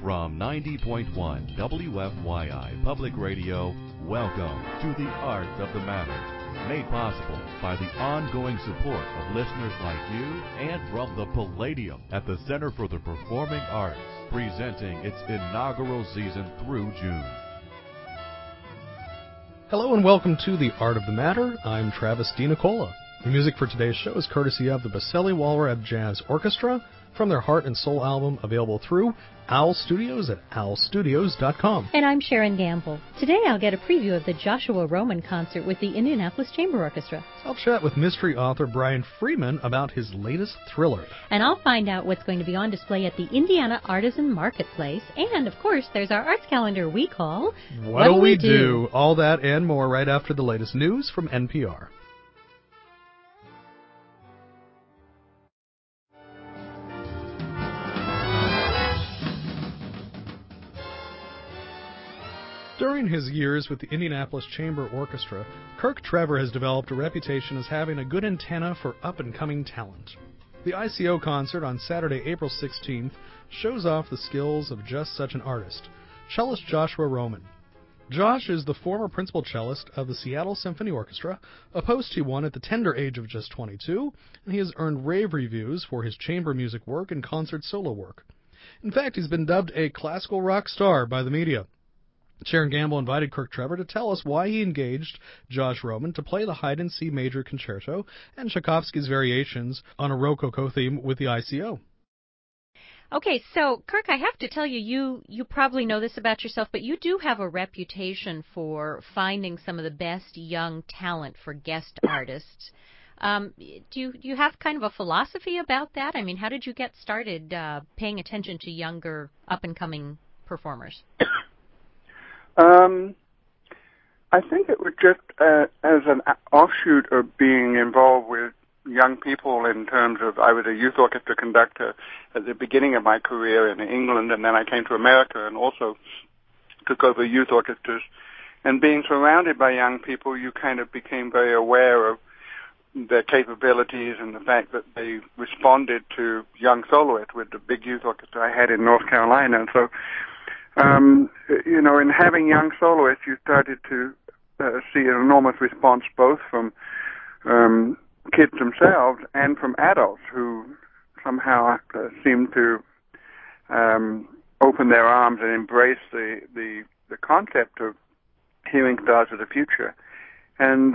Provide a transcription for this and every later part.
From 90.1 WFYI Public Radio, welcome to The Art of the Matter, made possible by the ongoing support of listeners like you and from the Palladium at the Center for the Performing Arts, presenting its inaugural season through June. Hello and welcome to The Art of the Matter. I'm Travis DiNicola. The music for today's show is courtesy of the Boselli Walrab Jazz Orchestra from their Heart and Soul album, available through Owl Studios at owlstudios.com. And I'm Sharon Gamble. Today I'll get a preview of the Joshua Roman concert with the Indianapolis Chamber Orchestra. I'll chat with mystery author Brian Freeman about his latest thriller. And I'll find out what's going to be on display at the Indiana Artisan Marketplace. And, of course, there's our arts calendar we call What'll We Do? All that and more right after the latest news from NPR. During his years with the Indianapolis Chamber Orchestra, Kirk Trevor has developed a reputation as having a good antenna for up-and-coming talent. The ICO concert on Saturday, April 16th, shows off the skills of just such an artist, cellist Joshua Roman. Josh is the former principal cellist of the Seattle Symphony Orchestra, a post he won at the tender age of just 22, and he has earned rave reviews for his chamber music work and concert solo work. In fact, he's been dubbed a classical rock star by the media. Sharon Gamble invited Kirk Trevor to tell us why he engaged Josh Roman to play the Haydn C Major Concerto and Tchaikovsky's Variations on a Rococo theme with the ICO. Okay, so, Kirk, I have to tell you, you probably know this about yourself, but you do have a reputation for finding some of the best young talent for guest artists. Do you have kind of a philosophy about that? I mean, how did you get started paying attention to younger, up-and-coming performers? I think it was just as an offshoot of being involved with young people in terms of, I was a youth orchestra conductor at the beginning of my career in England, and then I came to America and also took over youth orchestras. And being surrounded by young people, you kind of became very aware of their capabilities and the fact that they responded to young soloists with the big youth orchestra I had in North Carolina. And so in having young soloists, you started to see an enormous response both from kids themselves and from adults who somehow seem to open their arms and embrace the concept of hearing stars of the future. And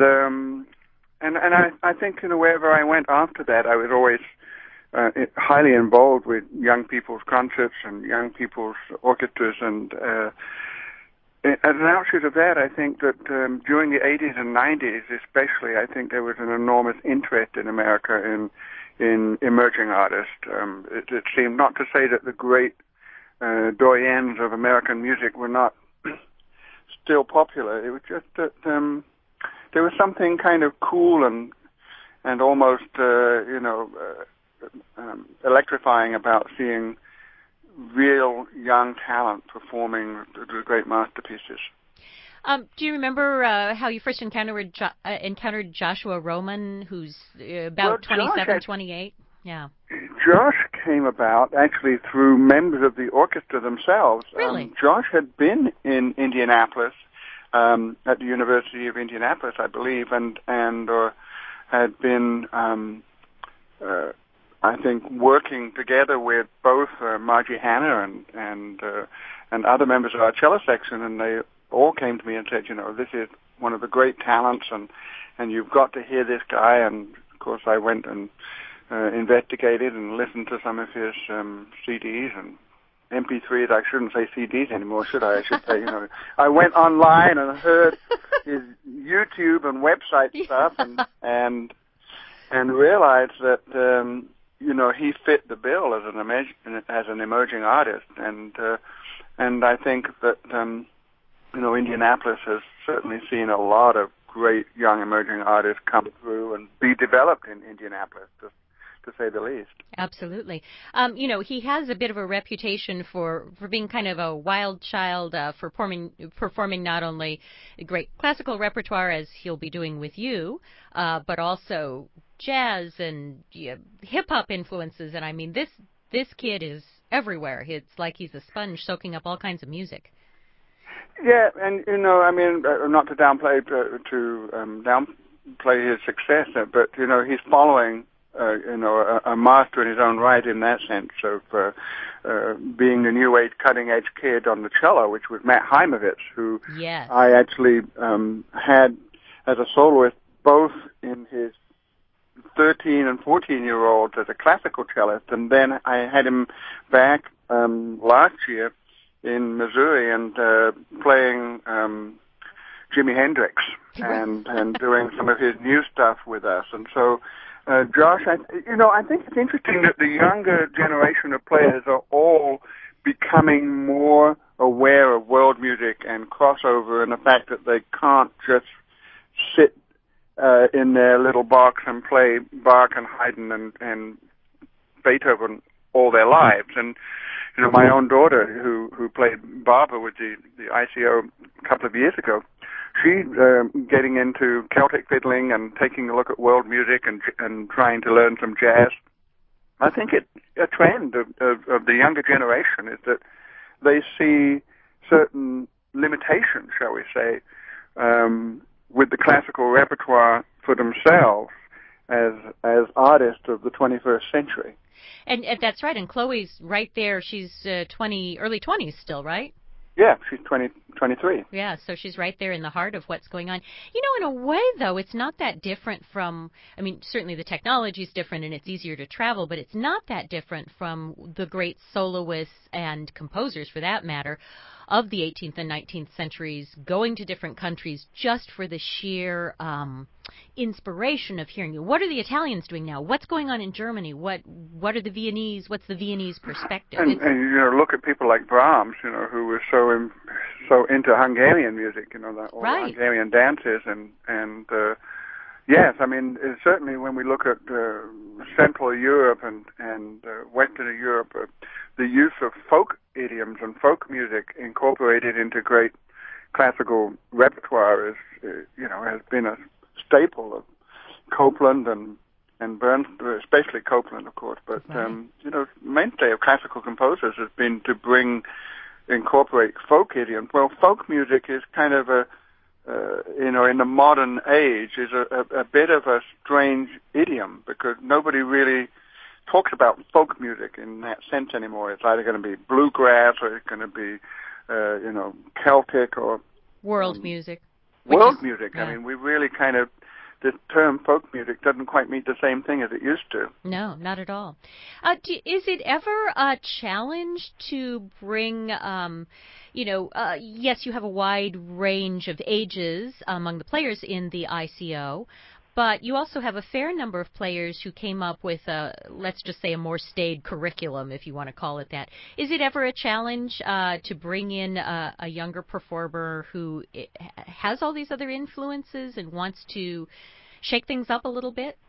I think, wherever I went after that, I was always highly involved with young people's concerts and young people's orchestras, and as an offshoot of that, I think that during the 80s and 90s especially, I think there was an enormous interest in America in emerging artists. It seemed, not to say that the great doyens of American music were not still popular, it was just that there was something kind of cool and almost electrifying about seeing real young talent performing the great masterpieces. Do you remember how you first encountered Joshua Roman, who's about 27, 28? Yeah. Josh came about actually through members of the orchestra themselves. Really? Josh had been in Indianapolis, at the University of Indianapolis, I believe, and had been I think working together with both Margie Hanna and other members of our cello section, and they all came to me and said, this is one of the great talents, and you've got to hear this guy. And of course, I went and investigated and listened to some of his CDs and MP3s. I shouldn't say CDs anymore, should I? I should say, I went online and heard his YouTube and website stuff, and realized that he fit the bill as an emerging artist, and I think that Indianapolis has certainly seen a lot of great young emerging artists come through and be developed in Indianapolis, to say the least. Absolutely. He has a bit of a reputation for being kind of a wild child, for performing not only great classical repertoire, as he'll be doing with you, but also jazz and hip-hop influences. And I mean, this kid is everywhere. It's like he's a sponge soaking up all kinds of music. Yeah, and I mean, not to downplay downplay his success, but he's following a master in his own right in that sense of being the new age cutting edge kid on the cello, which was Matt Heimovitz, who yes. I actually had as a soloist both in his 13 and 14-year-olds as a classical cellist, and then I had him back last year in Missouri and playing Jimi Hendrix and doing some of his new stuff with us. And so, Josh, I think it's interesting that the younger generation of players are all becoming more aware of world music and crossover and the fact that they can't just sit in their little box and play Bach and Haydn and Beethoven all their lives. And my own daughter, who played Barbara with the ICO a couple of years ago, she's getting into Celtic fiddling and taking a look at world music and trying to learn some jazz. I think a trend of the younger generation is that they see certain limitations, shall we say, with the classical repertoire for themselves as artists of the 21st century. And that's right. And Chloe's right there. She's early 20s still, right? Yeah, she's 23. Yeah, so she's right there in the heart of what's going on. In a way, though, it's not that different from, I mean, certainly the technology is different and it's easier to travel, but it's not that different from the great soloists and composers, for that matter, of the 18th and 19th centuries, going to different countries just for the sheer inspiration of hearing. What are the Italians doing now? What's going on in Germany? What are the Viennese? What's the Viennese perspective? And look at people like Brahms, who were so into Hungarian music, all right. the Hungarian dances and yes, I mean certainly when we look at Central Europe and Western Europe, the use of folk idioms and folk music incorporated into great classical repertoire has been a staple of Copland and Bernstein, especially Copland, of course. But right. Mainstay of classical composers has been to incorporate folk idioms. Well, folk music is kind of in the modern age, is a bit of a strange idiom because nobody really talks about folk music in that sense anymore. It's either going to be bluegrass or it's going to be, Celtic or world music. World music. Yeah. I mean, we really the term folk music doesn't quite mean the same thing as it used to. No, not at all. Is it ever a challenge to bring, yes, you have a wide range of ages among the players in the ICO, but you also have a fair number of players who came up with, let's just say, a more staid curriculum, if you want to call it that. Is it ever a challenge to bring in a younger performer who has all these other influences and wants to shake things up a little bit?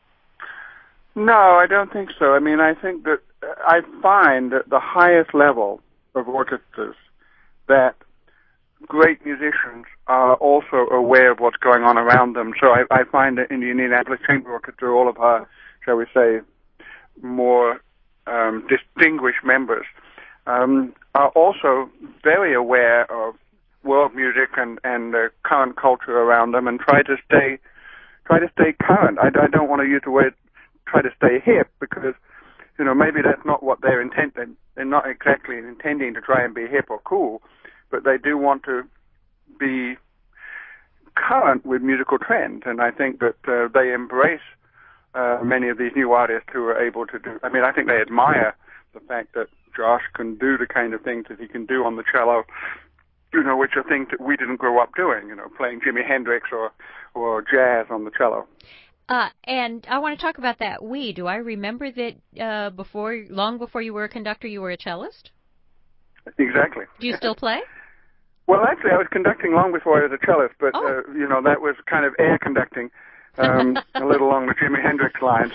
No, I don't think so. I mean, I think that I find at the highest level of orchestras that great musicians are also aware of what's going on around them. So I find that in the Indianapolis Chamber Orchestra, all of our, shall we say, more distinguished members are also very aware of world music and the current culture around them and try to stay current. I don't want to use the word try to stay hip because, maybe that's not what they're intending. They're not exactly intending to try and be hip or cool, but they do want to be current with musical trends, and I think that they embrace many of these new artists who are able to do. I mean, I think they admire the fact that Josh can do the kind of things that he can do on the cello, which are things that we didn't grow up doing, playing Jimi Hendrix or jazz on the cello. And I want to talk about that. Do I remember that long before you were a conductor, you were a cellist? Exactly. Do you still play? Well, actually, I was conducting long before I was a cellist, but, that was kind of air conducting, a little along the Jimi Hendrix lines.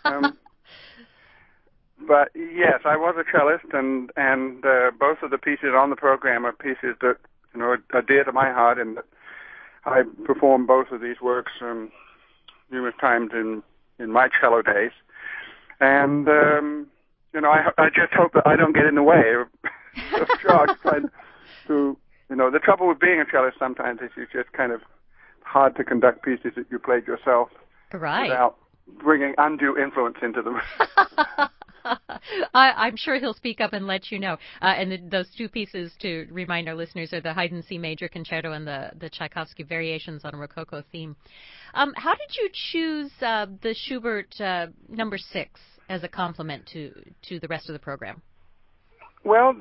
But yes, I was a cellist, and both of the pieces on the program are pieces that, are dear to my heart, and that I performed both of these works numerous times in my cello days. And, I just hope that I don't get in the way of George trying to, the trouble with being a cellist sometimes is it's just kind of hard to conduct pieces that you played yourself without bringing undue influence into them. I'm sure he'll speak up and let you know. And those two pieces, to remind our listeners, are the Haydn C Major Concerto and the Tchaikovsky Variations on a Rococo Theme. How did you choose the Schubert number 6 as a complement to the rest of the program? Well,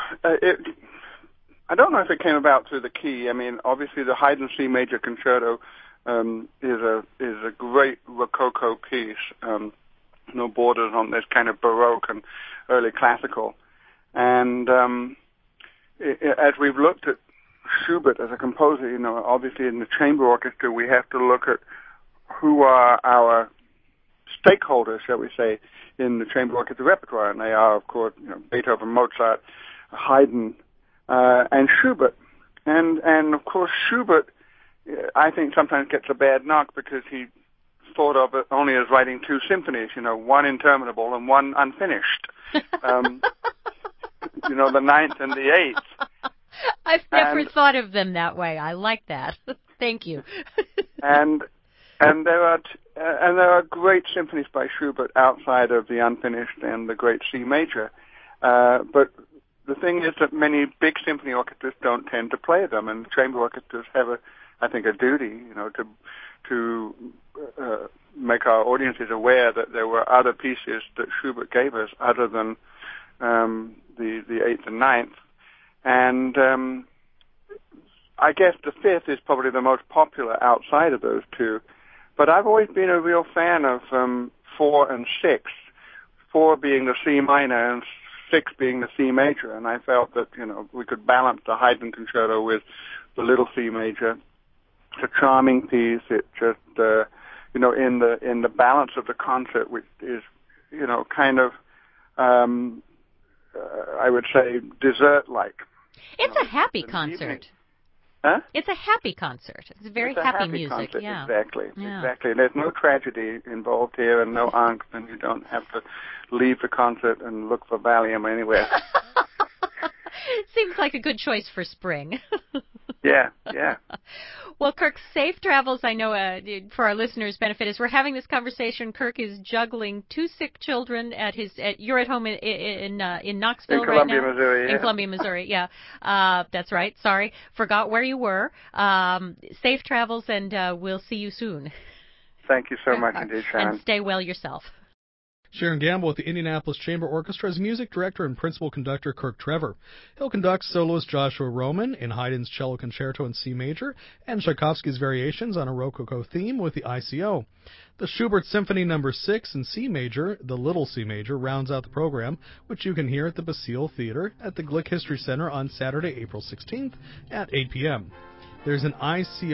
I don't know if it came about through the key. I mean, obviously the Haydn C Major Concerto is a great Rococo piece. No borders on this kind of Baroque and early classical. And as we've looked at Schubert as a composer, obviously in the chamber orchestra we have to look at who are our stakeholders, shall we say, in the chamber orchestra repertoire. And they are, of course, Beethoven, Mozart, Haydn, and Schubert. And of course Schubert, I think, sometimes gets a bad knock because he thought of it only as writing 2 symphonies, one interminable and one unfinished. The 9th and the 8th. I've never thought of them that way. I like that. Thank you. and there are great symphonies by Schubert outside of the unfinished and the great C major. But the thing is that many big symphony orchestras don't tend to play them, and chamber orchestras have a duty, to make our audiences aware that there were other pieces that Schubert gave us other than the 8th and 9th. And I guess the 5th is probably the most popular outside of those 2. But I've always been a real fan of 4 and 6, 4 being the C minor and 6 being the C major. And I felt that, we could balance the Haydn concerto with the little C major. It's a charming piece. It just, in the balance of the concert, which is, kind of, I would say, dessert-like. It's a happy concert. Evening. Huh? It's a happy concert. It's very happy music. Concert. Yeah. Exactly. There's no tragedy involved here and no angst, and you don't have to leave the concert and look for Valium anywhere. Seems like a good choice for spring. Yeah. Well, Kirk, safe travels. I know for our listeners' benefit, as we're having this conversation, Kirk is juggling 2 sick children you're at home in Knoxville right now? Missouri, yeah. In Columbia, Missouri, yeah. That's right. Sorry. Forgot where you were. Safe travels, and we'll see you soon. Thank you so much indeed, Sharon. And stay well yourself. Sharon Gamble with the Indianapolis Chamber Orchestra as music director and principal conductor Kirk Trevor. He'll conduct soloist Joshua Roman in Haydn's Cello Concerto in C major and Tchaikovsky's Variations on a Rococo Theme with the ICO. The Schubert Symphony No. 6 in C major, the Little C major, rounds out the program, which you can hear at the Basile Theater at the Glick History Center on Saturday, April 16th at 8 p.m. There's an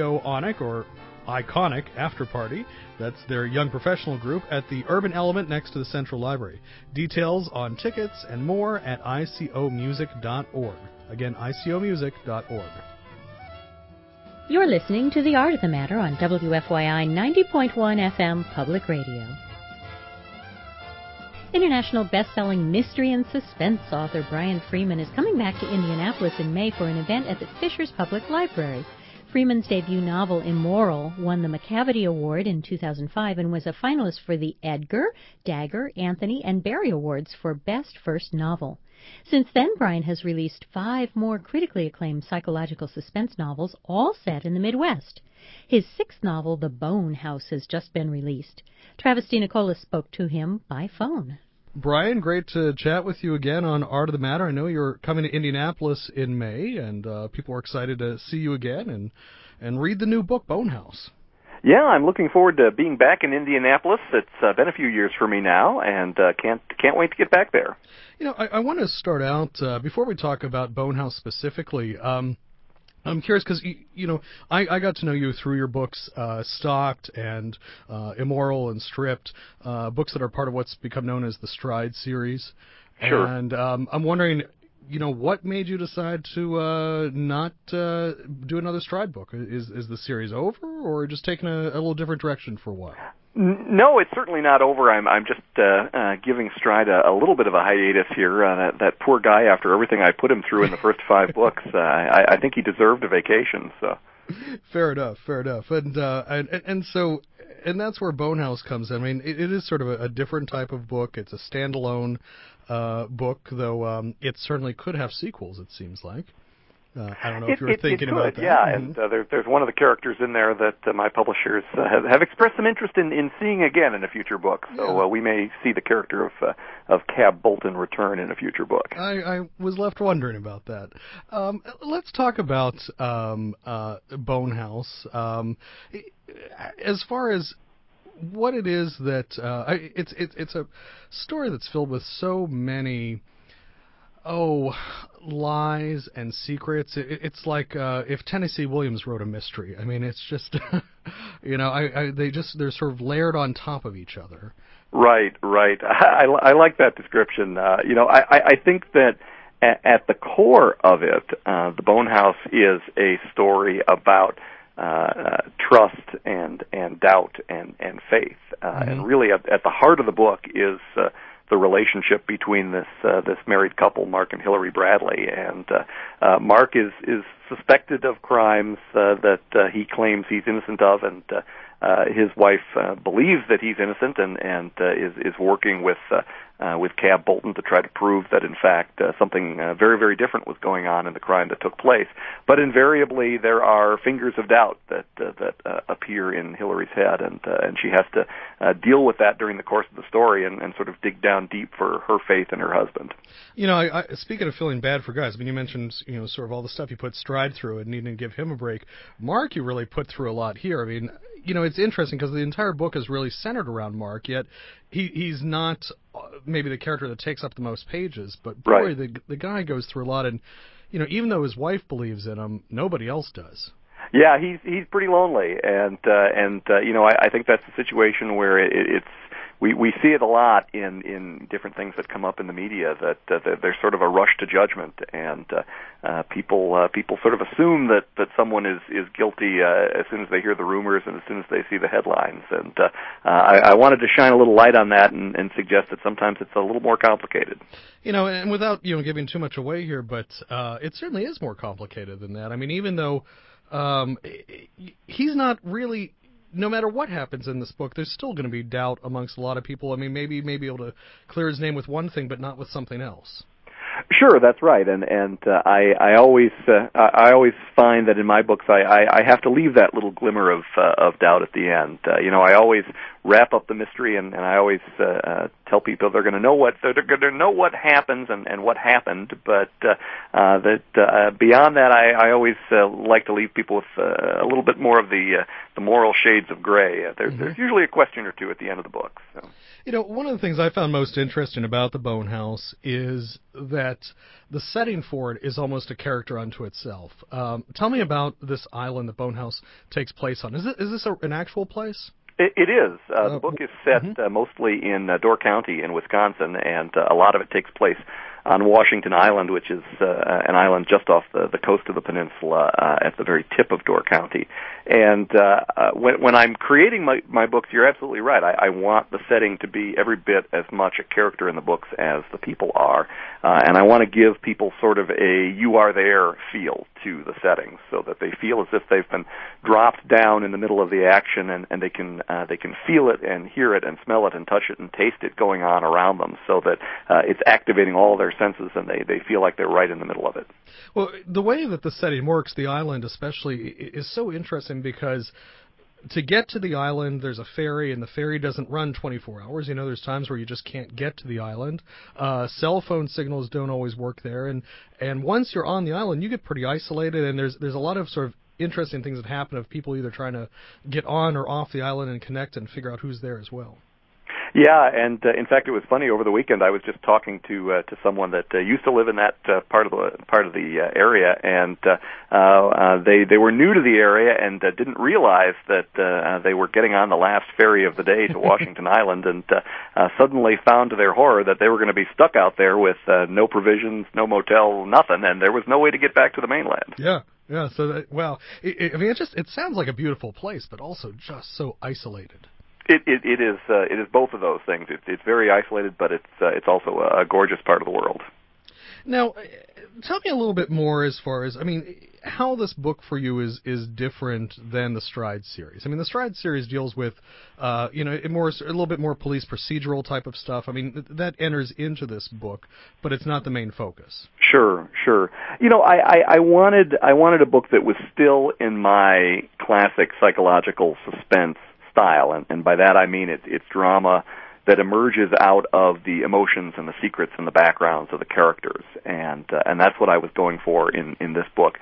Iconic after party. That's their young professional group at the Urban Element next to the Central Library. Details on tickets and more at icomusic.org. Again, icomusic.org. You're listening to The Art of the Matter on WFYI 90.1 FM Public Radio. International best-selling mystery and suspense author Brian Freeman is coming back to Indianapolis in May for an event at the Fishers Public Library. Freeman's debut novel, Immoral, won the Macavity Award in 2005 and was a finalist for the Edgar, Dagger, Anthony, and Barry Awards for Best First Novel. Since then, Brian has released 5 more critically acclaimed psychological suspense novels, all set in the Midwest. His 6th novel, The Bone House, has just been released. Travis DeNicola spoke to him by phone. Brian, great to chat with you again on Art of the Matter. I know you're coming to Indianapolis in May, and people are excited to see you again and read the new book, Bone House. Yeah, I'm looking forward to being back in Indianapolis. It's been a few years for me now, and can't wait to get back there. I want to start out, before we talk about Bone House specifically, I'm curious because, I got to know you through your books, Stalked and Immoral and Stripped, books that are part of what's become known as the Stride series. Sure. And I'm wondering, what made you decide to not do another Stride book? Is the series over, or just taking a little different direction for a while? No, it's certainly not over. I'm just giving Stride a little bit of a hiatus here. That poor guy, after everything I put him through in the first 5 books, I think he deserved a vacation. So. Fair enough. And so that's where Bone House comes in. I mean, it is sort of a different type of book. It's a standalone book, though it certainly could have sequels, it seems like. I don't know if you were thinking about that. Yeah, mm-hmm. And there's one of the characters in there that my publishers have expressed some interest in seeing again in a future book. So we may see the character of Cab Bolton return in a future book. I was left wondering about that. Let's talk about Bone House. As far as what it is that it's a story that's filled with so many lies and secrets. It's like if Tennessee Williams wrote a mystery. I mean, it's just they're sort of layered on top of each other. Right. I like that description. I think that at the core of it, the Bone House is a story about trust and doubt and faith, and really at the heart of the book is the relationship between this married couple, Mark and Hillary Bradley, and Mark is suspected of crimes that he claims he's innocent of, and his wife believes that he's innocent, and is working with Cab Bolton to try to prove that in fact something very, very different was going on in the crime that took place. But invariably there are fingers of doubt that appear in Hillary's head, and she has to deal with that during the course of the story and sort of dig down deep for her faith in her husband. I speaking of feeling bad for guys, I mean, you mentioned sort of all the stuff you put Stride through and needing to give him a break. Mark, you really put through a lot here. I mean, it's interesting because the entire book is really centered around Mark, yet he's not maybe the character that takes up the most pages, but boy, right. the guy goes through a lot, and even though his wife believes in him, nobody else does. Yeah, he's pretty lonely, and I think that's a situation where it's we see it a lot in different things that come up in the media that there's sort of a rush to judgment, and people sort of assume that someone is guilty as soon as they hear the rumors and as soon as they see the headlines. And I wanted to shine a little light on that and suggest that sometimes it's a little more complicated. And without giving too much away here, but it certainly is more complicated than that. I mean, even though he's not really. No matter what happens in this book, there's still going to be doubt amongst a lot of people. I mean, maybe able to clear his name with one thing, but not with something else. Sure, that's right, and I always find that in my books I have to leave that little glimmer of doubt at the end. I always wrap up the mystery, and I always tell people they're going to know what happens and what happened, but that beyond that, I always like to leave people with a little bit more of the moral shades of gray. There's usually a question or two at the end of the book. So. One of the things I found most interesting about the Bone House is that the setting for it is almost a character unto itself. Tell me about this island that Bone House takes place on. Is this an actual place? It is. The book is set mostly in Door County in Wisconsin, and a lot of it takes place on Washington Island, which is an island just off the coast of the peninsula at the very tip of Door County. And when I'm creating my books, you're absolutely right. I want the setting to be every bit as much a character in the books as the people are. And I want to give people sort of a you are there feel to the settings, so that they feel as if they've been dropped down in the middle of the action, and they can feel it and hear it and smell it and touch it and taste it going on around them, so that it's activating all their senses, and they feel like they're right in the middle of it. Well, the way that the setting works, the island especially, is so interesting because to get to the island, there's a ferry, and the ferry doesn't run 24 hours. There's times where you just can't get to the island. Cell phone signals don't always work there, and once you're on the island, you get pretty isolated, and there's a lot of sort of interesting things that happen of people either trying to get on or off the island and connect and figure out who's there as well. Yeah, and in fact, it was funny. Over the weekend, I was just talking to someone that used to live in that part of the area, and they were new to the area and didn't realize that they were getting on the last ferry of the day to Washington Island, and suddenly found to their horror that they were going to be stuck out there with no provisions, no motel, nothing, and there was no way to get back to the mainland. Yeah. So it sounds like a beautiful place, but also just so isolated. It is both of those things. It's very isolated, but it's also a gorgeous part of the world. Now, tell me a little bit more as far as, how this book for you is different than the Stride series. The Stride series deals with, a little bit more police procedural type of stuff. That enters into this book, but it's not the main focus. Sure. I wanted a book that was still in my classic psychological suspense style, and by that I mean it's drama that emerges out of the emotions and the secrets and the backgrounds of the characters, and that's what I was going for in this book.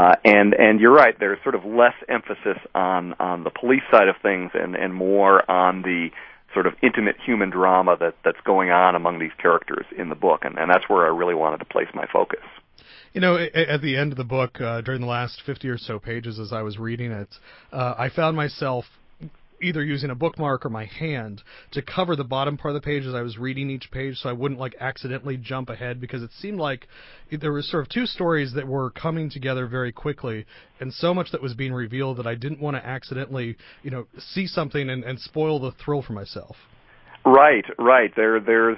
And you're right, there's sort of less emphasis on the police side of things and more on the sort of intimate human drama that's going on among these characters in the book, and that's where I really wanted to place my focus. At the end of the book, during the last 50 or so pages as I was reading it, I found myself either using a bookmark or my hand to cover the bottom part of the page as I was reading each page so I wouldn't accidentally jump ahead, because it seemed like there were sort of two stories that were coming together very quickly and so much that was being revealed that I didn't want to accidentally, see something and spoil the thrill for myself. Right. There's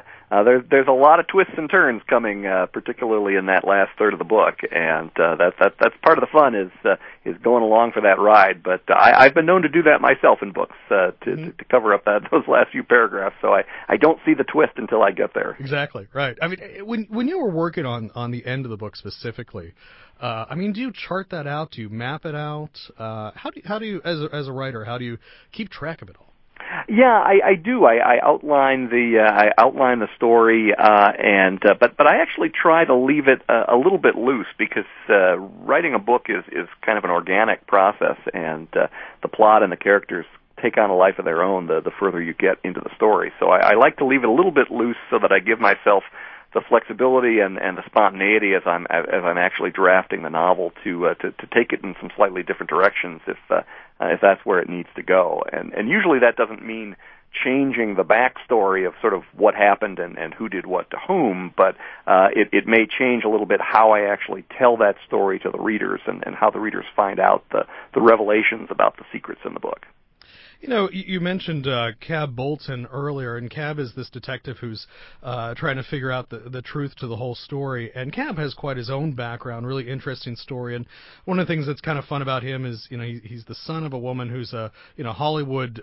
a lot of twists and turns coming, particularly in that last third of the book, and that's part of the fun is going along for that ride. But I've been known to do that myself in books to cover up those last few paragraphs, so I don't see the twist until I get there. Exactly right. When you were working on the end of the book specifically, do you chart that out? Do you map it out? How do you as a writer, how do you keep track of it all? Yeah, I do. I outline the story, but I actually try to leave it a little bit loose, because writing a book is kind of an organic process, and the plot and the characters take on a life of their own the further you get into the story. So I like to leave it a little bit loose so that I give myself the flexibility and the spontaneity as I'm actually drafting the novel to take it in some slightly different directions if that's where it needs to go. And usually that doesn't mean changing the backstory of sort of what happened and who did what to whom, but it may change a little bit how I actually tell that story to the readers and how the readers find out the revelations about the secrets in the book. You mentioned Cab Bolton earlier, and Cab is this detective who's trying to figure out the truth to the whole story. And Cab has quite his own background, really interesting story. And one of the things that's kind of fun about him is, he's the son of a woman who's a Hollywood,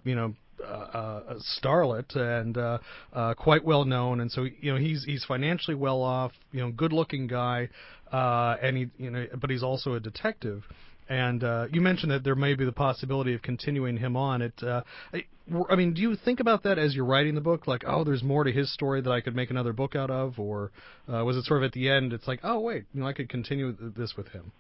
starlet and quite well known. And so he's financially well off, good-looking guy, and but he's also a detective. And you mentioned that there may be the possibility of continuing him on. Do you think about that as you're writing the book? Like, there's more to his story that I could make another book out of? Or was it sort of at the end, it's like, wait, I could continue this with him?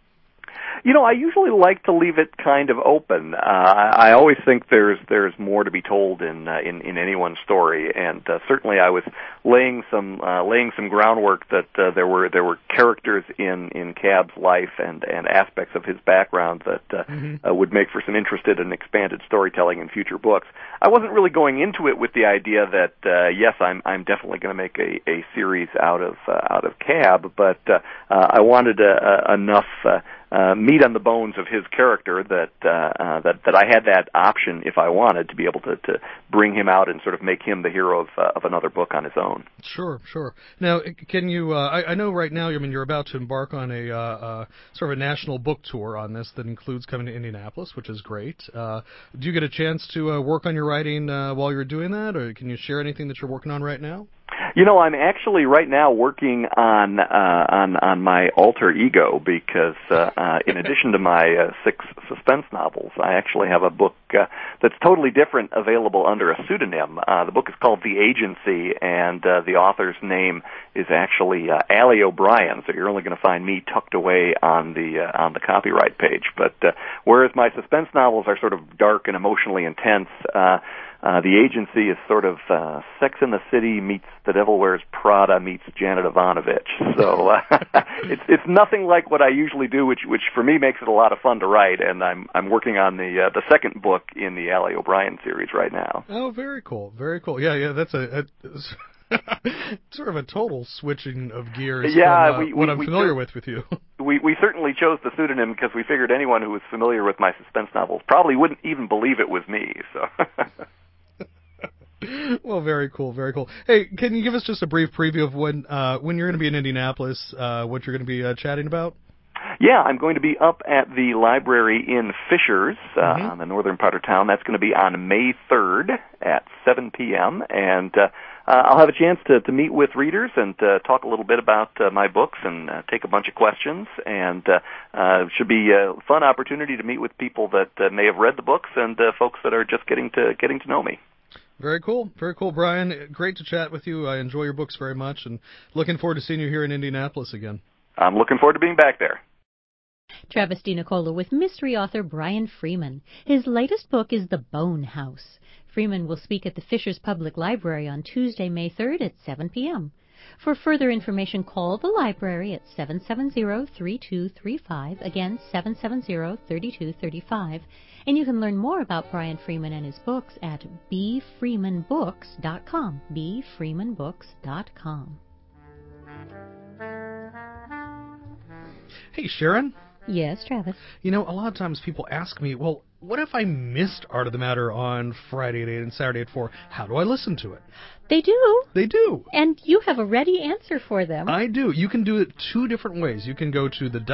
I usually like to leave it kind of open. I always think there's more to be told in anyone's story, and certainly I was laying some groundwork that there were characters in Cab's life and aspects of his background that would make for some interested and expanded storytelling in future books. I wasn't really going into it with the idea that yes, I'm definitely going to make a series out of Cab, but I wanted enough meat on the bones of his character that I had that option if I wanted to be able to bring him out and sort of make him the hero of another book on his own. Sure. Now, can you? I know right now, you're about to embark on a sort of a national book tour on this that includes coming to Indianapolis, which is great. Do you get a chance to work on your writing while you're doing that, or can you share anything that you're working on right now? I'm actually right now working on my alter ego, because in addition to my 6 suspense novels, I actually have a book that's totally different available under a pseudonym. The book is called The Agency, and the author's name is actually Allie O'Brien. So you're only going to find me tucked away on the copyright page. But whereas my suspense novels are sort of dark and emotionally intense, The Agency is sort of Sex and the City meets The Devil Wears Prada meets Janet Ivanovich. So it's nothing like what I usually do, which for me makes it a lot of fun to write. And I'm working on the second book in the Allie O'Brien series right now. Oh, very cool, very cool. Yeah, that's a sort of a total switching of gears from what I'm familiar with you. we certainly chose the pseudonym because we figured anyone who was familiar with my suspense novels probably wouldn't even believe it was me. So. Well, very cool, very cool. Hey, can you give us just a brief preview of when you're going to be in Indianapolis, what you're going to be chatting about? Yeah, I'm going to be up at the library in Fishers on the northern part of town. That's going to be on May 3rd at 7 p.m., and I'll have a chance to meet with readers and talk a little bit about my books and take a bunch of questions, and it should be a fun opportunity to meet with people that may have read the books and folks that are just getting to know me. Very cool, Brian. Great to chat with you. I enjoy your books very much, and looking forward to seeing you here in Indianapolis again. I'm looking forward to being back there. Travis DiNicola with mystery author Brian Freeman. His latest book is The Bone House. Freeman will speak at the Fishers Public Library on Tuesday, May 3rd at 7 p.m. For further information, call the library at 770-3235, again 770-3235, and you can learn more about Brian Freeman and his books at bfreemanbooks.com, bfreemanbooks.com. Hey, Sharon. Yes, Travis. You know, a lot of times people ask me, well, what if I missed Art of the Matter on Friday at 8 and Saturday at 4? How do I listen to it? They do. They do. And you have a ready answer for them. I do. You can do it two different ways. You can go to the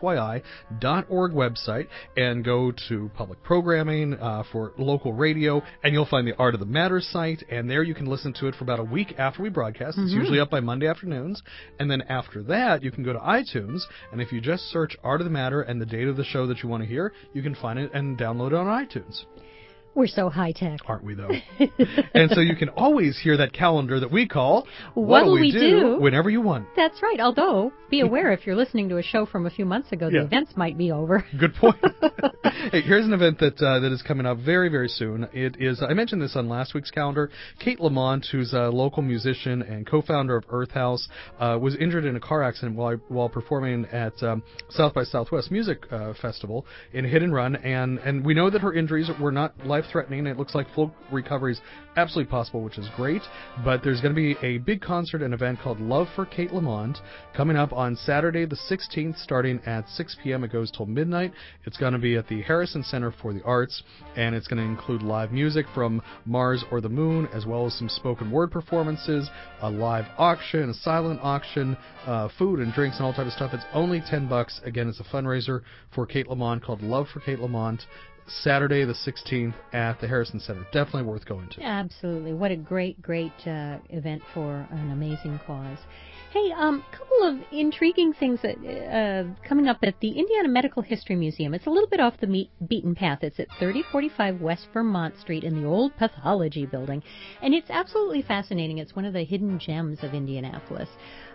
WFYI.org website and go to public programming for local radio, and you'll find the Art of the Matter site, and there you can listen to it for about a week after we broadcast. It's usually up by Monday afternoons, and then after that, you can go to iTunes, and if you just search Art of the Matter and the date of the show that you want to hear, you can find it and download it on iTunes. We're so high-tech. Aren't we, though? And so you can always hear that calendar that we call What'll We Do whenever you want. That's right, although be aware if you're listening to a show from a few months ago, the events might be over. Good point. Hey, here's an event that is coming up very, very soon. It is, I mentioned this on last week's calendar. Kate Lamont, who's a local musician and co-founder of Earth House, was injured in a car accident while performing at South by Southwest Music Festival in a hit and run, and we know that her injuries were not life-threatening. It looks like full recovery is absolutely possible, which is great, but there's going to be a big concert and event called Love for Kate Lamont coming up on Saturday the 16th, starting at 6 p.m. It goes till midnight. It's going to be at the Harrison Center for the Arts, and it's going to include live music from Mars or the Moon, as well as some spoken word performances, a live auction, a silent auction, food and drinks and all type of stuff. It's only $10. Again, it's a fundraiser for Kate Lamont called Love for Kate Lamont. Saturday the 16th at the Harrison Center. Definitely worth going to. Absolutely. What a great event for an amazing cause. Hey, couple of intriguing things that coming up at the Indiana Medical History Museum. It's a little bit off the beaten path. It's at 3045 West Vermont Street in the old pathology building, and it's absolutely fascinating. It's one of the hidden gems of Indianapolis.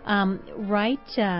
Right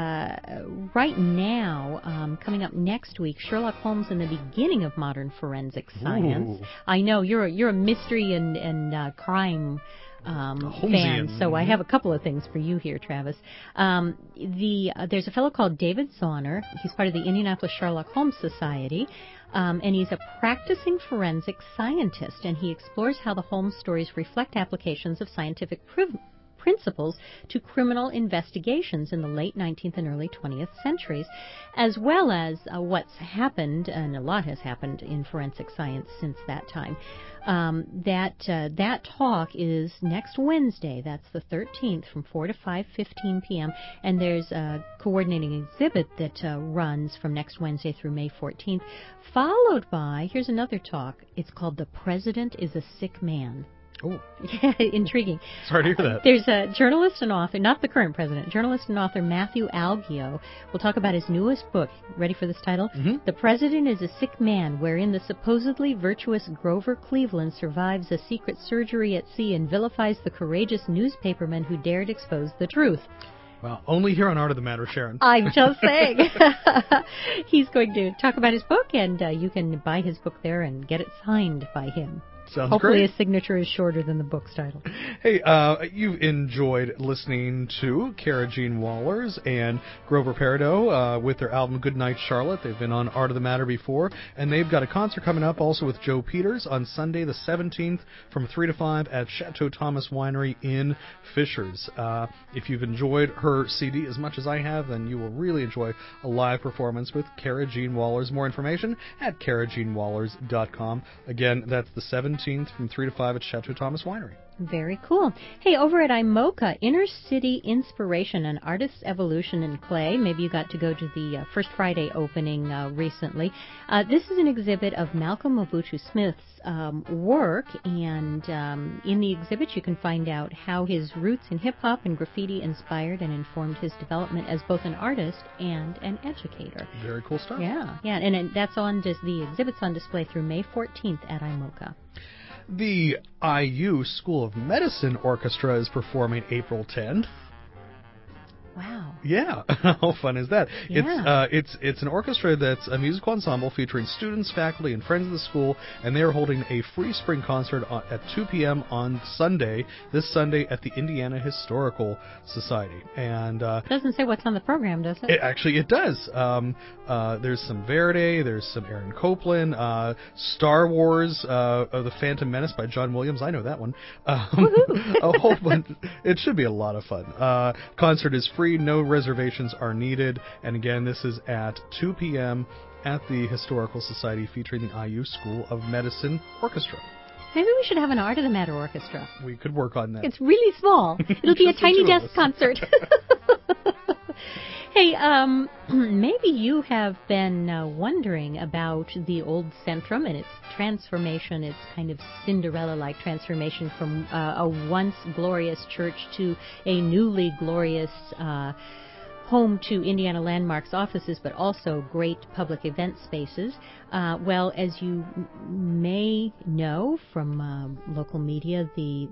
now, coming up next week, Sherlock Holmes and the Beginning of Modern Forensic Science. Ooh. I know you're a mystery and crime fan, so I have a couple of things for you here, Travis. There's a fellow called David Zauner. He's part of the Indianapolis Sherlock Holmes Society, and he's a practicing forensic scientist, and he explores how the Holmes stories reflect applications of scientific principles to criminal investigations in the late 19th and early 20th centuries, as well as what's happened, and a lot has happened in forensic science since that time. That talk is next Wednesday. That's the 13th from 4 to 5:15 p.m. And there's a coordinating exhibit that runs from next Wednesday through May 14th, followed by, here's another talk. It's called The President is a Sick Man. Oh. Yeah, intriguing. Sorry to hear that. There's a journalist and author, not the current president, journalist and author Matthew Algio will talk about his newest book. Ready for this title? Mm-hmm. The President is a Sick Man, wherein the supposedly virtuous Grover Cleveland survives a secret surgery at sea and vilifies the courageous newspaperman who dared expose the truth. Well, only here on Art of the Matter, Sharon. I'm just saying. He's going to talk about his book, and you can buy his book there and get it signed by him. Sounds Hopefully great. his signature is shorter than the book's title. Hey, you've enjoyed listening to Cara Jean Wallers and Grover Peridot with their album Goodnight Charlotte. They've been on Art of the Matter before, and they've got a concert coming up also with Joe Peters on Sunday the 17th from 3 to 5 at Chateau Thomas Winery in Fishers. If you've enjoyed her CD as much as I have, then you will really enjoy a live performance with Cara Jean Wallers. More information at carajeanwallers.com. Again, that's the 17th from 3 to 5 at Chateau Thomas Winery. Very cool. Hey, over at IMOCA, Inner City Inspiration, an artist's evolution in clay. Maybe you got to go to the First Friday opening recently. This is an exhibit of Malcolm Mobutu Smith's work, and in the exhibit you can find out how his roots in hip-hop and graffiti inspired and informed his development as both an artist and an educator. Very cool stuff. Yeah, and that's on the exhibit's on display through May 14th at IMOCA. The IU School of Medicine Orchestra is performing April 10th. Wow. Yeah, how fun is that? Yeah. It's an orchestra that's a musical ensemble featuring students, faculty, and friends of the school, and they are holding a free spring concert at 2 p.m. on Sunday, this Sunday at the Indiana Historical Society. And doesn't say what's on the program, does it? It does. There's some Verdi, there's some Aaron Copland, Star Wars, The Phantom Menace by John Williams. I know that one. A whole bunch. It should be a lot of fun. Concert is free. No reservations are needed. And again, this is at 2 p.m. at the Historical Society featuring the IU School of Medicine Orchestra. Maybe we should have an Art of the Matter orchestra. We could work on that. It's really small. It'll be a tiny desk concert. Hey, maybe you have been wondering about the old Centrum and its transformation, its kind of Cinderella-like transformation from a once glorious church to a newly glorious home to Indiana Landmarks offices, but also great public event spaces. Well, as you may know from local media, the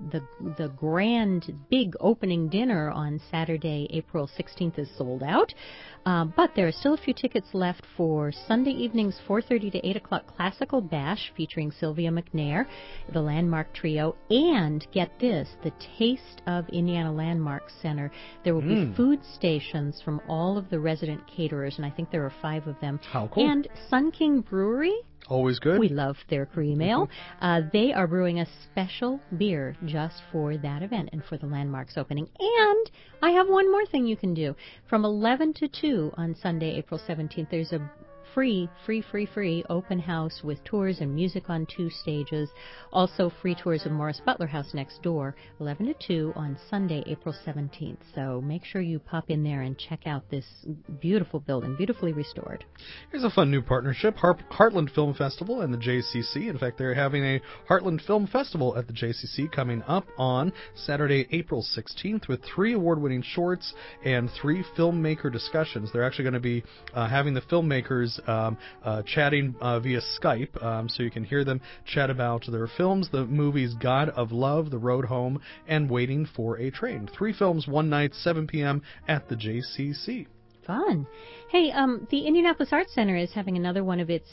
grand big opening dinner on Saturday, April 16th is sold out. But there are still a few tickets left for Sunday evening's 4:30 to 8 o'clock Classical Bash featuring Sylvia McNair, the Landmark Trio, and get this, the Taste of Indiana Landmark Center. There will be food stations from all of the resident caterers, and I think there are 5 of them. How cool. And Sun King Brewery. Always good. We love their cream ale. They are brewing a special beer just for that event and for the Landmarks opening. And I have one more thing you can do. From 11 to 2 on Sunday, April 17th, there's a free open house with tours and music on 2 stages. Also free tours of Morris Butler House next door, 11 to 2 on Sunday, April 17th. So make sure you pop in there and check out this beautiful building, beautifully restored. Here's a fun new partnership, Heartland Film Festival and the JCC. In fact, they're having a Heartland Film Festival at the JCC coming up on Saturday, April 16th with 3 award-winning shorts and 3 filmmaker discussions. They're actually going to be having the filmmakers chatting via Skype, so you can hear them chat about their films, the movies God of Love, The Road Home, and Waiting for a Train. 3 films, one night, 7 p.m. at the JCC. Fun. Hey, the Indianapolis Arts Center is having another one of its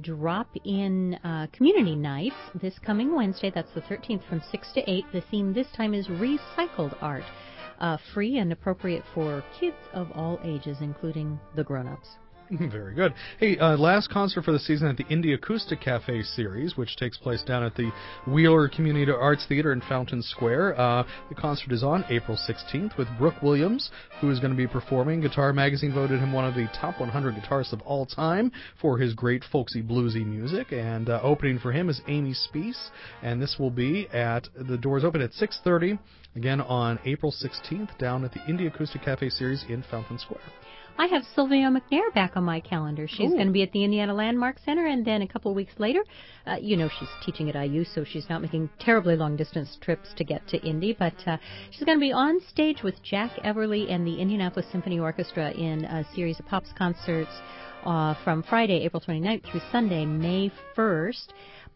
drop-in community nights this coming Wednesday. That's the 13th from 6 to 8. The theme this time is recycled art. Free and appropriate for kids of all ages, including the grown-ups. Very good. Hey, last concert for the season at the Indie Acoustic Cafe series, which takes place down at the Wheeler Community Arts Theater in Fountain Square. The concert is on April 16th with Brooke Williams, who is going to be performing. Guitar Magazine voted him one of the top 100 guitarists of all time for his great folksy bluesy music. And opening for him is Amy Speece, and this will be at the doors open at 6:30, again on April 16th, down at the Indie Acoustic Cafe series in Fountain Square. I have Sylvia McNair back on my calendar. She's going to be at the Indiana Landmark Center, and then a couple of weeks later, she's teaching at IU, so she's not making terribly long-distance trips to get to Indy, but she's going to be on stage with Jack Everly and the Indianapolis Symphony Orchestra in a series of Pops concerts from Friday, April 29th through Sunday, May 1st.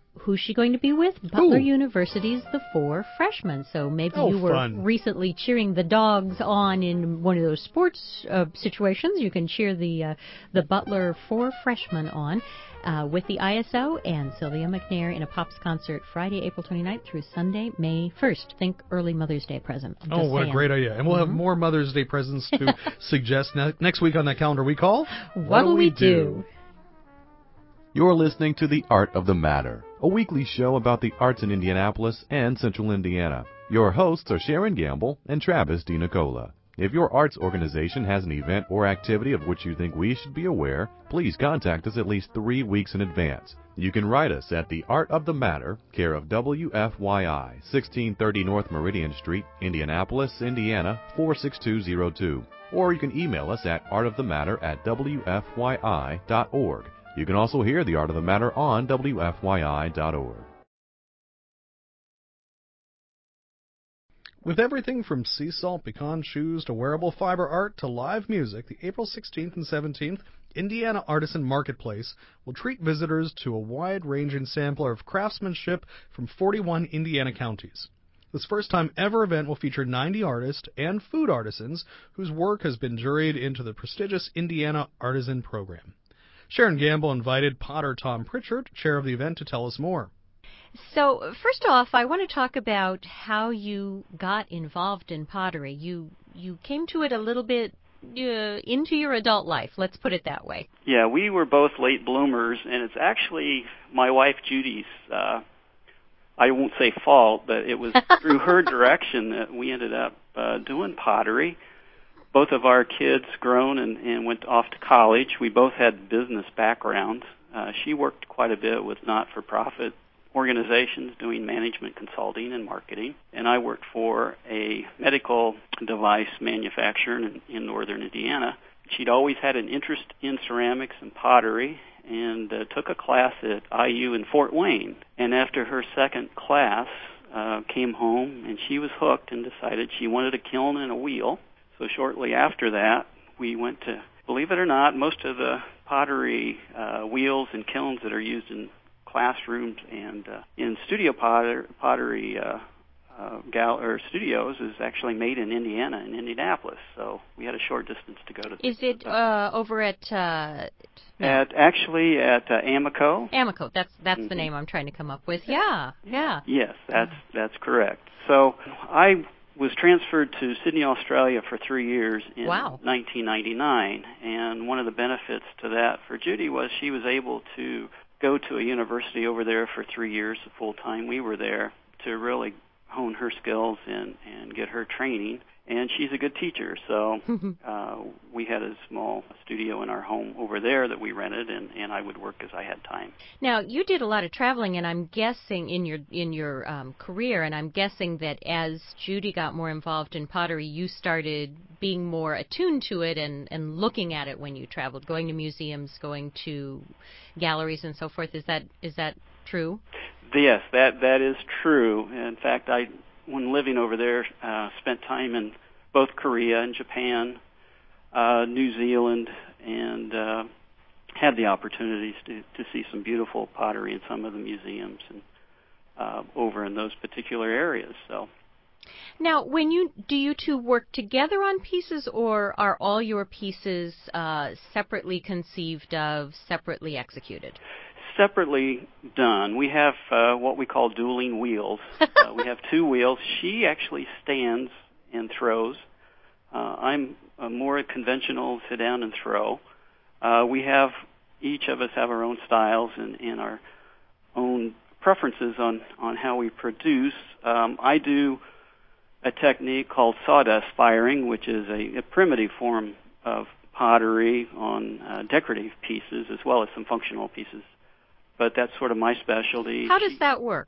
who's she going to be with? Butler University's The Four Freshmen. So maybe you were recently cheering the Dogs on in one of those sports situations. You can cheer the Butler Four Freshmen on with the ISO and Sylvia McNair in a Pops concert Friday, April 29th through Sunday, May 1st. Think early Mother's Day present. Oh, what a great idea. And we'll have more Mother's Day presents to suggest next week on that calendar we call What'll We Do? You're listening to The Art of the Matter, a weekly show about the arts in Indianapolis and Central Indiana. Your hosts are Sharon Gamble and Travis DiNicola. If your arts organization has an event or activity of which you think we should be aware, please contact us at least 3 weeks in advance. You can write us at The Art of the Matter, care of WFYI, 1630 North Meridian Street, Indianapolis, Indiana, 46202. Or you can email us at artofthematter@wfyi.org. You can also hear The Art of the Matter on WFYI.org. With everything from sea salt pecan shoes to wearable fiber art to live music, the April 16th and 17th Indiana Artisan Marketplace will treat visitors to a wide-ranging sampler of craftsmanship from 41 Indiana counties. This first-time ever event will feature 90 artists and food artisans whose work has been juried into the prestigious Indiana Artisan Program. Sharon Gamble invited potter Tom Pritchard, chair of the event, to tell us more. So, first off, I want to talk about how you got involved in pottery. You came to it a little bit into your adult life, let's put it that way. Yeah, we were both late bloomers, and it's actually my wife Judy's, I won't say fault, but it was through her direction that we ended up doing pottery. Both of our kids grown and went off to college. We both had business backgrounds. She worked quite a bit with not-for-profit organizations doing management consulting and marketing, and I worked for a medical device manufacturer in northern Indiana. She'd always had an interest in ceramics and pottery and took a class at IU in Fort Wayne. And after her second class, came home and she was hooked and decided she wanted a kiln and a wheel. So shortly after that, we went to, believe it or not, most of the pottery wheels and kilns that are used in classrooms and in studio pottery studios is actually made in Indiana, in Indianapolis. So we had a short distance to go to. Is it over at? Actually at Amoco. Amoco, that's the name I'm trying to come up with. Yeah. Yes, that's correct. So I was transferred to Sydney, Australia for 3 years in 1999, and one of the benefits to that for Judy was she was able to go to a university over there for 3 years full time. We were there to really hone her skills and get her training, and she's a good teacher. So we had a small studio in our home over there that we rented, and I would work as I had time. Now, you did a lot of traveling, and I'm guessing in your career, and I'm guessing that as Judy got more involved in pottery, you started being more attuned to it and looking at it when you traveled, going to museums, going to galleries, and so forth. Is that true? Yes, that is true. In fact, when living over there, spent time in both Korea and Japan, New Zealand, and had the opportunities to see some beautiful pottery in some of the museums and over in those particular areas. So. Now, do you two work together on pieces, or are all your pieces separately conceived of, separately executed? Separately done. We have what we call dueling wheels. We have two wheels. She actually stands and throws. I'm more conventional, sit down and throw. Each of us have our own styles and our own preferences on how we produce. I do a technique called sawdust firing, which is a primitive form of pottery on decorative pieces as well as some functional pieces. But that's sort of my specialty. How does that work?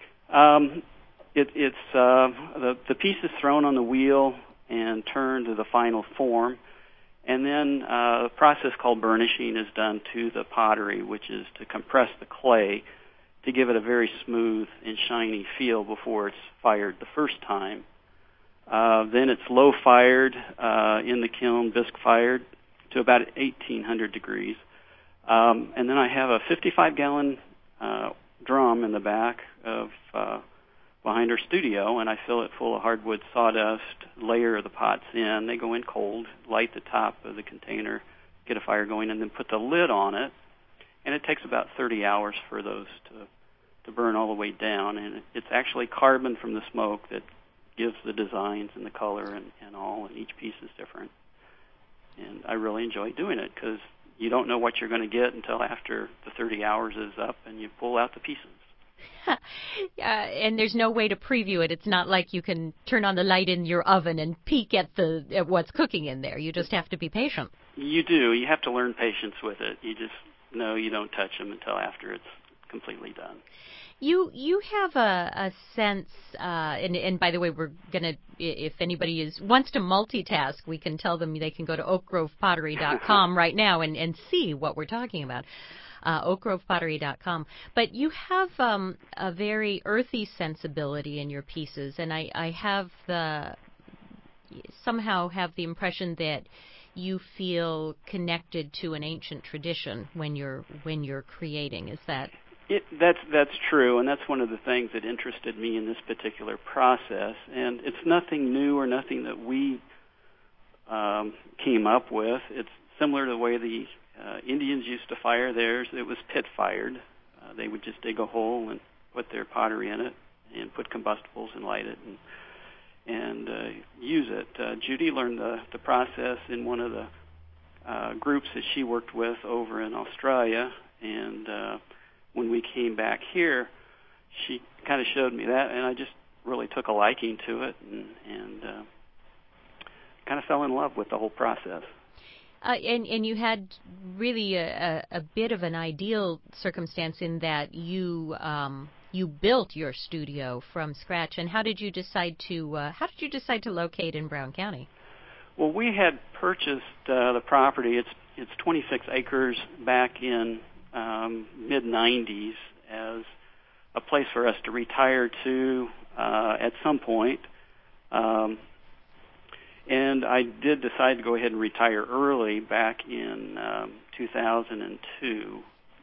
It's the piece is thrown on the wheel and turned to the final form, and then a process called burnishing is done to the pottery, which is to compress the clay to give it a very smooth and shiny feel before it's fired the first time. Then it's low fired in the kiln, bisque fired to about 1800 degrees. And then I have a 55-gallon drum in the back of behind our studio, and I fill it full of hardwood sawdust, layer the pots in. They go in cold, light the top of the container, get a fire going, and then put the lid on it. And it takes about 30 hours for those to burn all the way down. And it's actually carbon from the smoke that gives the designs and the color and all, and each piece is different. And I really enjoy doing it because you don't know what you're going to get until after the 30 hours is up and you pull out the pieces. And there's no way to preview it. It's not like you can turn on the light in your oven and peek at what's cooking in there. You just have to be patient. You do. You have to learn patience with it. You just know you don't touch them until after it's completely done. You have a sense, and by the way, we're going to, if anybody wants to multitask, we can tell them they can go to oakgrovepottery.com right now and see what we're talking about. oakgrovepottery.com. But you have a very earthy sensibility in your pieces, and I somehow have the impression that you feel connected to an ancient tradition when you're creating. Is that? That's true, and that's one of the things that interested me in this particular process. And it's nothing new or nothing that we came up with. It's similar to the way the Indians used to fire theirs. It was pit-fired. They would just dig a hole and put their pottery in it and put combustibles and light it and use it. Judy learned the process in one of the groups that she worked with over in Australia, and when we came back here, she kind of showed me that, and I just really took a liking to it and kind of fell in love with the whole process. And you had really a bit of an ideal circumstance in that you built your studio from scratch. And how did you decide to locate in Brown County? Well, we had purchased the property. It's 26 acres back in mid-'90s as a place for us to retire to at some point. And I did decide to go ahead and retire early back in 2002.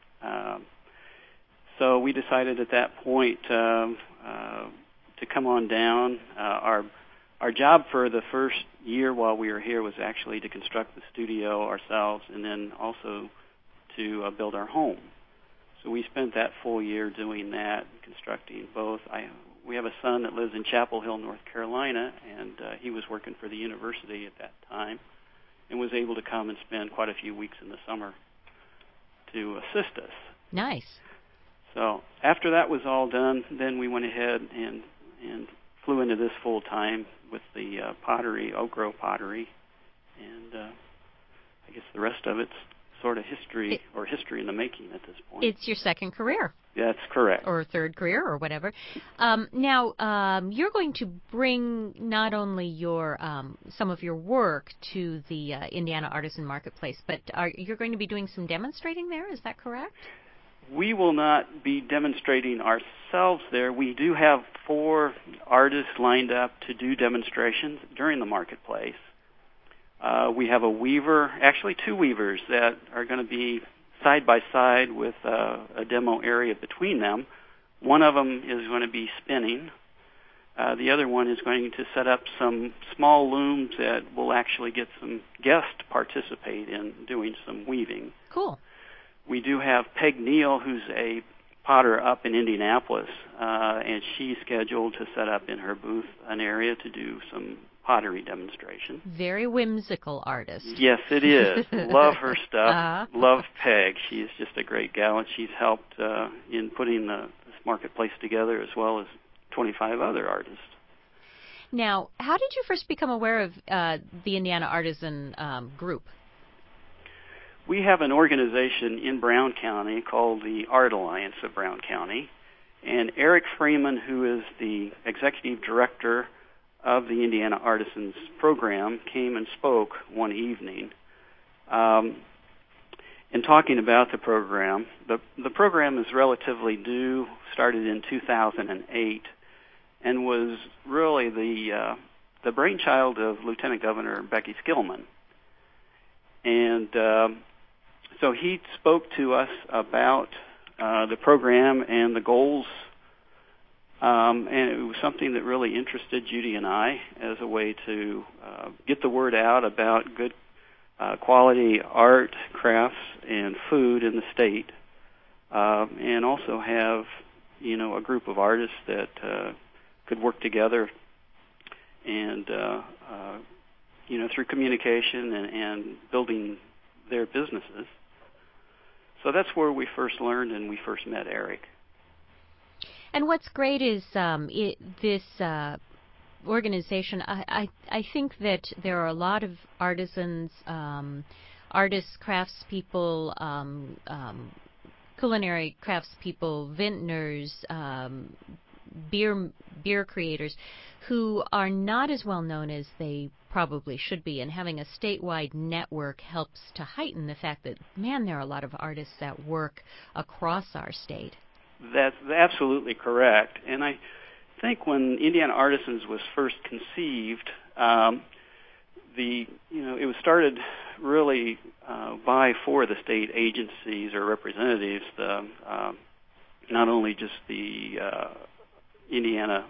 So we decided at that point to come on down. Our job for the first year while we were here was actually to construct the studio ourselves and then also to build our home. So we spent that full year doing that, constructing both. We have a son that lives in Chapel Hill, North Carolina, and he was working for the university at that time and was able to come and spend quite a few weeks in the summer to assist us. Nice. So after that was all done, then we went ahead and flew into this full time with the pottery, Oak Grove Pottery, and I guess the rest of it's sort of history in the making at this point. It's your second career. That's correct. Or third career or whatever. Now, you're going to bring not only your some of your work to the Indiana Artisan Marketplace, but you're going to be doing some demonstrating there. Is that correct? We will not be demonstrating ourselves there. We do have 4 artists lined up to do demonstrations during the marketplace. We have a weaver, actually 2 weavers that are going to be side by side with a demo area between them. One of them is going to be spinning. The other one is going to set up some small looms that will actually get some guests to participate in doing some weaving. Cool. We do have Peg Neal, who's a potter up in Indianapolis, and she's scheduled to set up in her booth an area to do some pottery demonstration. Very whimsical artist. Yes, it is. Love her stuff. Love Peg. She's just a great gal, and she's helped in putting this marketplace together as well as 25 other artists. Now, how did you first become aware of the Indiana Artisan group? We have an organization in Brown County called the Art Alliance of Brown County, and Eric Freeman, who is the executive director of the Indiana Artisans program, came and spoke one evening. In talking about the program, the program is relatively new, started in 2008, and was really the brainchild of Lieutenant Governor Becky Skillman. And so he spoke to us about the program and the goals. And it was something that really interested Judy and I as a way to get the word out about good quality art, crafts, and food in the state, and also have, a group of artists that could work together and, through communication and building their businesses. So that's where we first learned and we first met Eric. And what's great is this organization. I think that there are a lot of artisans, artists, craftspeople, culinary craftspeople, vintners, beer creators, who are not as well known as they probably should be. And having a statewide network helps to heighten the fact that, man, there are a lot of artists that work across our state. That's absolutely correct. And I think when Indiana Artisans was first conceived, it was started really for the state agencies or representatives, not only just the Indiana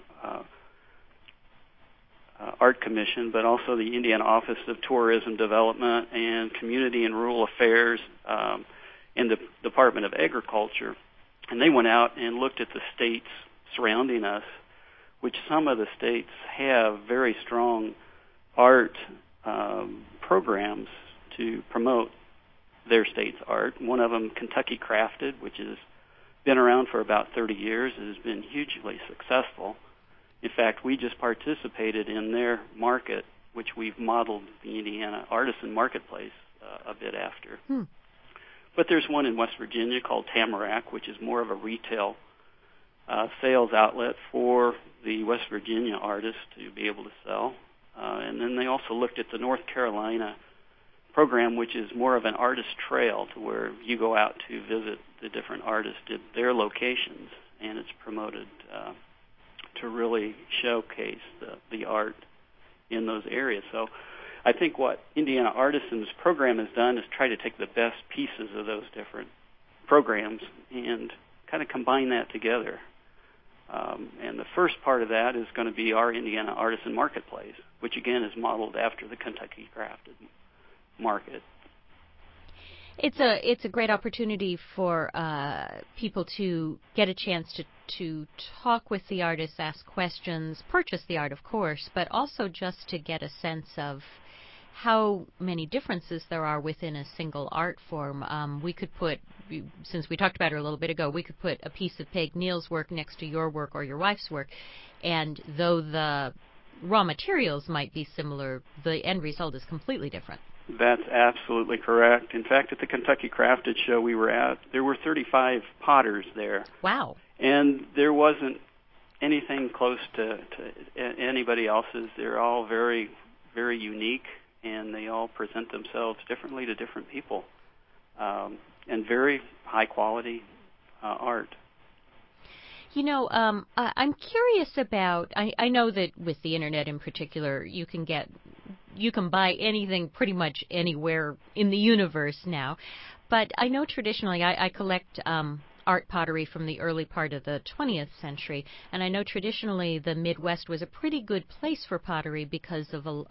Art Commission, but also the Indiana Office of Tourism Development and Community and Rural Affairs and the Department of Agriculture. And they went out and looked at the states surrounding us, which some of the states have very strong art programs to promote their state's art. One of them, Kentucky Crafted, which has been around for about 30 years, has been hugely successful. In fact, we just participated in their market, which we've modeled the Indiana Artisan Marketplace a bit after. But there's one in West Virginia called Tamarack, which is more of a retail sales outlet for the West Virginia artists to be able to sell. And then they also looked at the North Carolina program, which is more of an artist trail, to where you go out to visit the different artists at their locations, and it's promoted to really showcase the art in those areas. So I think what Indiana Artisans program has done is try to take the best pieces of those different programs and kind of combine that together. And the first part of that is going to be our Indiana Artisan Marketplace, which again is modeled after the Kentucky Crafted market. It's a great opportunity for people to get a chance to talk with the artists, ask questions, purchase the art, of course, but also just to get a sense of how many differences there are within a single art form. We could put, since we talked about it a little bit ago, we could put a piece of Peg Neal's work next to your work or your wife's work, and though the raw materials might be similar, the end result is completely different. That's absolutely correct. In fact, at the Kentucky Crafted show we were at, there were 35 potters there. Wow. And there wasn't anything close to anybody else's. They're all very, very unique, and they all present themselves differently to different people, and very high-quality art. I'm curious about, I know that with the Internet in particular, you can buy anything pretty much anywhere in the universe now, but I know traditionally, I collect art pottery from the early part of the 20th century, and I know traditionally the Midwest was a pretty good place for pottery because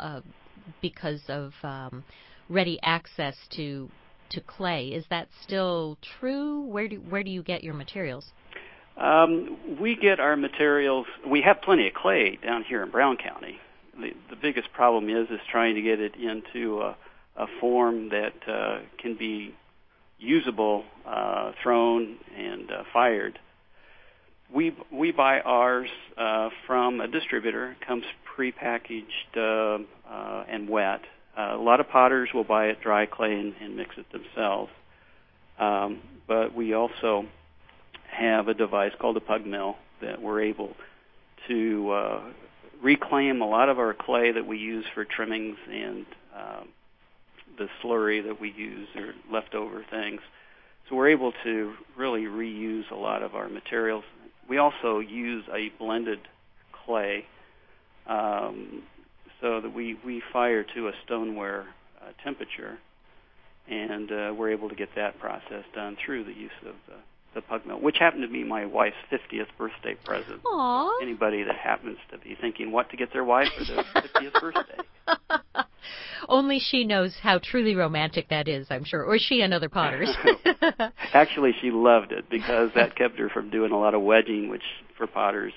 of ready access to clay. Is that still true? Where do you get your materials? We get our materials. We have plenty of clay down here in Brown County. The biggest problem is trying to get it into a form that can be usable, thrown, and fired. We buy ours from a distributor. It comes prepackaged and wet. A lot of potters will buy it dry clay and mix it themselves. But we also have a device called a pug mill that we're able to reclaim a lot of our clay that we use for trimmings and the slurry that we use or leftover things. So we're able to really reuse a lot of our materials. We also use a blended clay so that we fire to a stoneware temperature, and we're able to get that process done through the use of the pug mill, which happened to be my wife's 50th birthday present. Aww. Anybody that happens to be thinking what to get their wife for their 50th birthday. Only she knows how truly romantic that is, I'm sure, or she and other potters. Actually, she loved it because that kept her from doing a lot of wedging, which for potters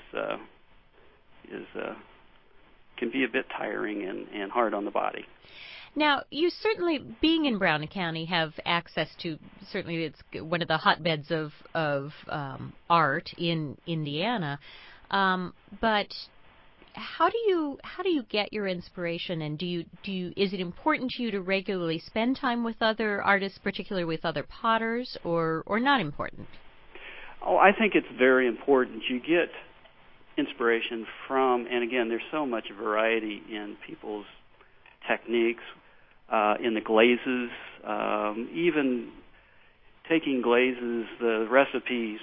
can be a bit tiring and hard on the body. Now, you certainly, being in Brown County, have access to, certainly it's one of the hotbeds of art in Indiana, but how do you get your inspiration, and is it important to you to regularly spend time with other artists, particularly with other potters, or not important? Oh, I think it's very important. You get inspiration from, and again, there's so much variety in people's techniques, in the glazes, even taking glazes, the recipes.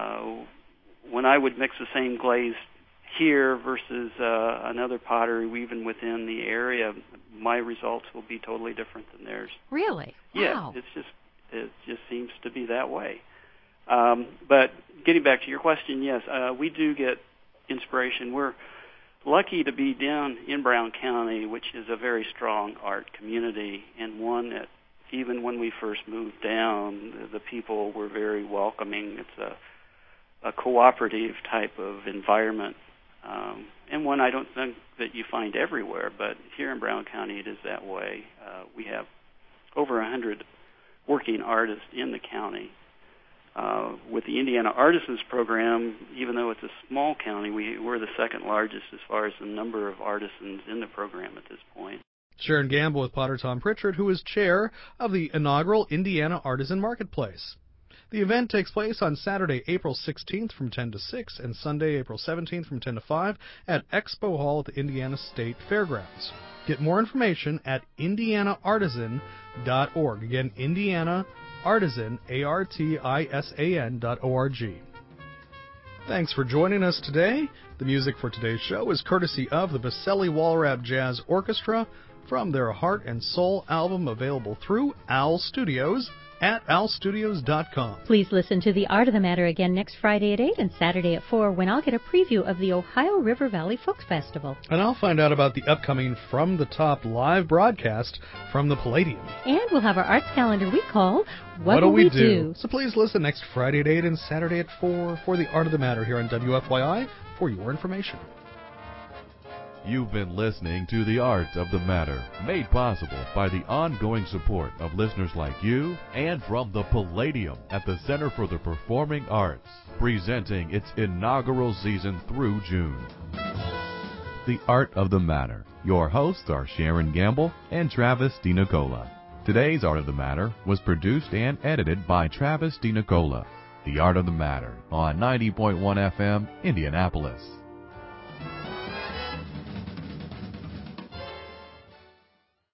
When I would mix the same glaze here versus another pottery, even within the area, my results will be totally different than theirs. Really? Yeah, wow. It just seems to be that way. But getting back to your question, yes, we do get inspiration. We're lucky to be down in Brown County, which is a very strong art community, and one that even when we first moved down, the people were very welcoming. It's a cooperative type of environment, and one I don't think that you find everywhere, but here in Brown County it is that way. We have over 100 working artists in the county. With the Indiana Artisans Program, even though it's a small county, we're the second largest as far as the number of artisans in the program at this point. Sharon Gamble with Potter Tom Pritchard, who is chair of the inaugural Indiana Artisan Marketplace. The event takes place on Saturday, April 16th from 10 to 6 and Sunday, April 17th from 10 to 5 at Expo Hall at the Indiana State Fairgrounds. Get more information at indianaartisan.org. Again, Indianaartisan, ARTISAN.org. Thanks for joining us today. The music for today's show is courtesy of the Baselli Walrap Jazz Orchestra from their Heart and Soul album, available through OWL Studios at owlstudios.com. Please listen to The Art of the Matter again next Friday at 8 and Saturday at 4, when I'll get a preview of the Ohio River Valley Folk Festival. And I'll find out about the upcoming From the Top live broadcast from the Palladium. And we'll have our arts calendar we call What'll We Do? So please listen next Friday at 8 and Saturday at 4 for The Art of the Matter here on WFYI for your information. You've been listening to The Art of the Matter, made possible by the ongoing support of listeners like you and from the Palladium at the Center for the Performing Arts, presenting its inaugural season through June. The Art of the Matter. Your hosts are Sharon Gamble and Travis DiNicola. Today's Art of the Matter was produced and edited by Travis DiNicola. The Art of the Matter on 90.1 FM, Indianapolis.